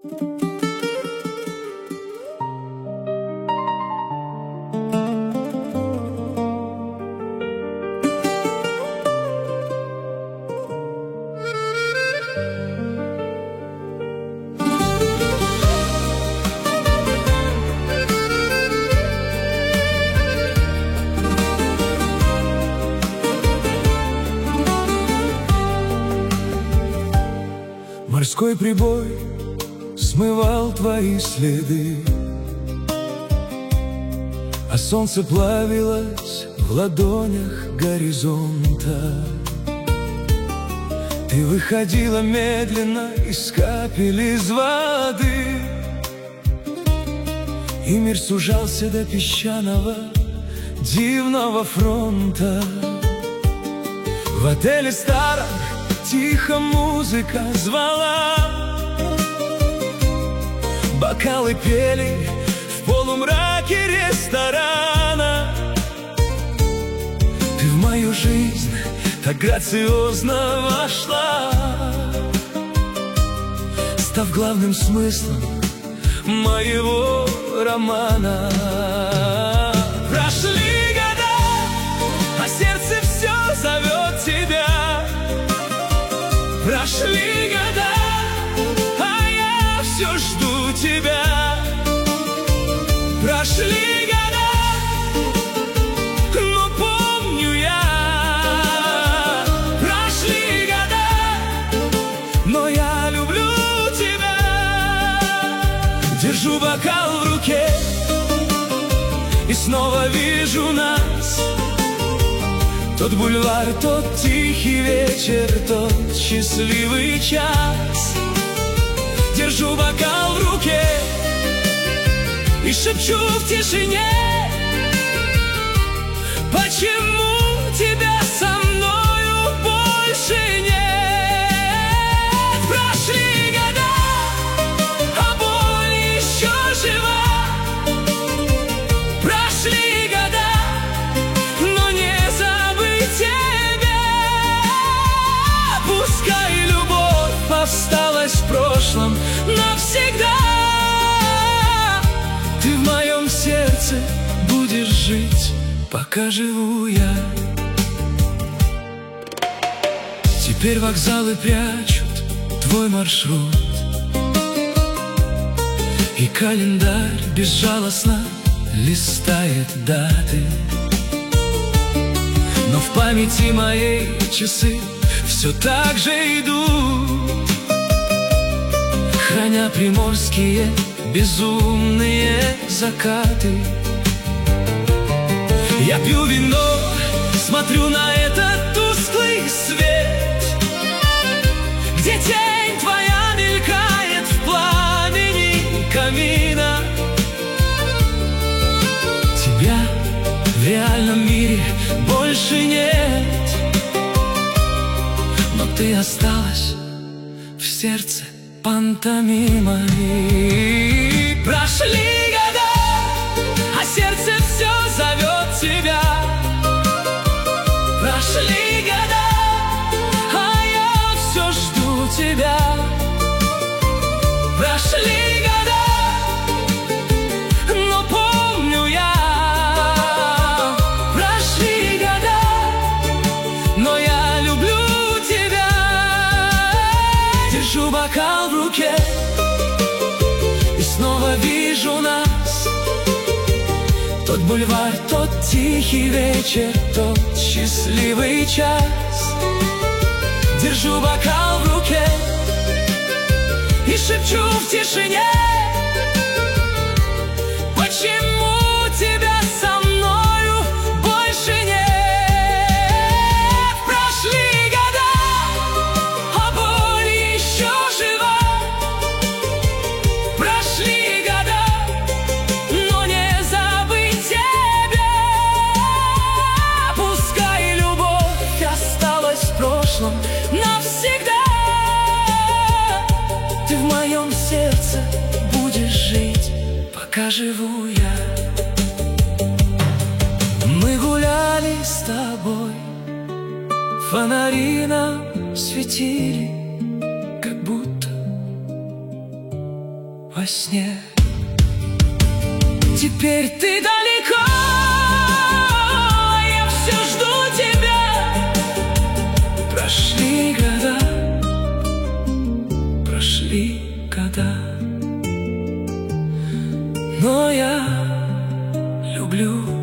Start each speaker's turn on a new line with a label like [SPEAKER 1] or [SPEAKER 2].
[SPEAKER 1] Морской прибой смывал твои следы, а солнце плавилось в ладонях горизонта. Ты выходила медленно из капель из воды, и мир сужался до песчаного дивного фронта. В отеле старом тихо музыка звала, бокалы пели в полумраке ресторана. Ты в мою жизнь так грациозно вошла, став главным смыслом моего романа. Прошли года, а сердце все зовет тебя. Прошли года, а я все жду тебя. Прошли года, но помню я. Прошли года, но я люблю тебя. Держу бокал в руке и снова вижу нас. Тот бульвар, тот тихий вечер, тот счастливый час. Держу бокал в руке и шепчу в тишине: почему тебя со мною больше нет? Прошли года, а боль еще жива. Прошли года, но не забыть тебя. Пускай любовь осталась в прошлом навсегда, ты в моем сердце будешь жить, пока живу я. Теперь вокзалы прячут твой маршрут, и календарь безжалостно листает даты. Но в памяти моей часы все так же идут, храня приморские безумные закаты. Я пью вино, смотрю на этот тусклый свет, где тень твоя мелькает в пламени камина. Тебя в реальном мире больше нет, но ты осталась в сердце пантомимой. Прошли года, а сердце все зовет тебя. Прошли года, а я все жду тебя. Прошли года, но помню я. Прошли года, но я люблю тебя. Держу бокал в руке и снова вижу нас. Тот бульвар, тот тихий вечер, тот счастливый час. Держу бокал в руке и шепчу в тишине: почему тебя со мною больше нет? Прошли года, а боль еще жива. Прошли года, но не забыть тебя. Пускай любовь осталась в прошлом навсегда, ты в моем сердце будешь жить, пока живу я. Мы гуляли с тобой, фонари нам светили, как будто во сне. Теперь ты далеко, я все жду тебя. Прошли года, но я люблю